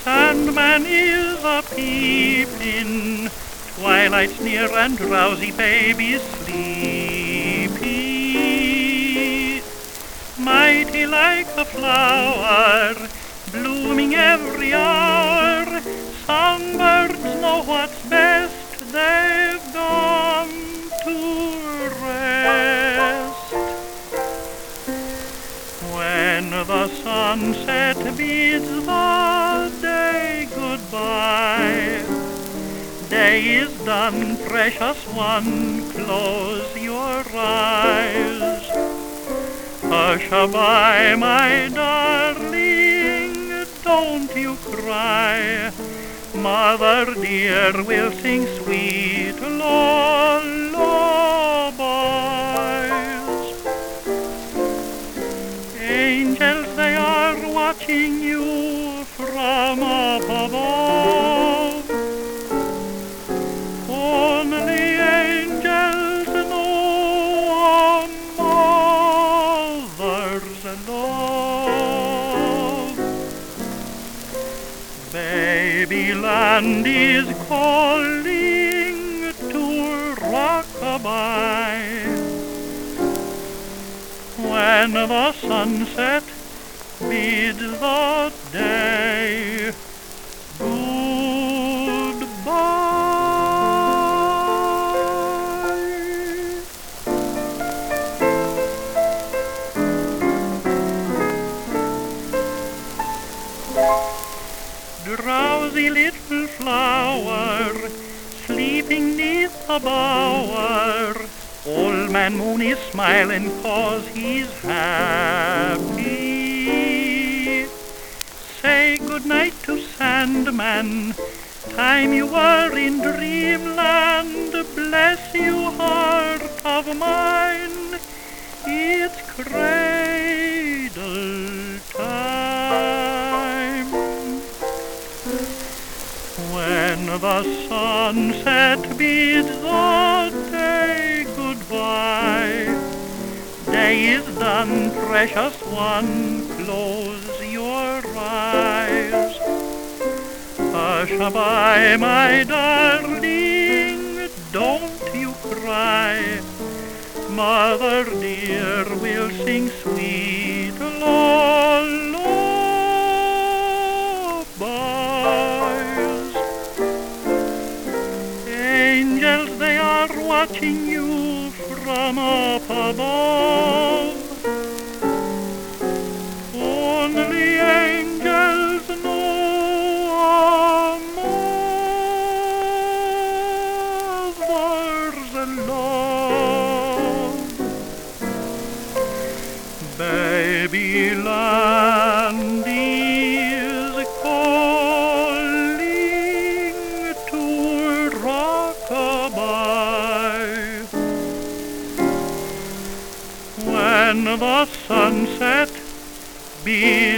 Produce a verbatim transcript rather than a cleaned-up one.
Sandman is a peeping, twilight's near and drowsy babies sleepy. Mighty like a flower, blooming every hour, songbirds know what's best, they've gone to rest. When the sunset bids the day goodbye, day is done, precious one, close your eyes. Hush-a-bye, my darling, don't you cry. Mother dear will sing sweet lullabies. Angels, they are watching you from up above. Only angels know a mother's love. Babyland is calling to rock-a-bye. When the sunset bids the day goodbye. Drowsy little flower, sleeping neath the bower, Old Man Moon is smiling 'cause he's happy. Say good night to Sandman, time you were in dreamland. Bless you, heart of mine, it's cradle time. When the sunset bids the day goodbye, day is done, precious one, close your eyes. Hush-a-bye, my darling, don't you cry. Mother dear will sing sweet lullabies. Angels, they are watching you from up above. Only angels know a mother's love. Babyland is calling to rock-a-bye. When the sunset be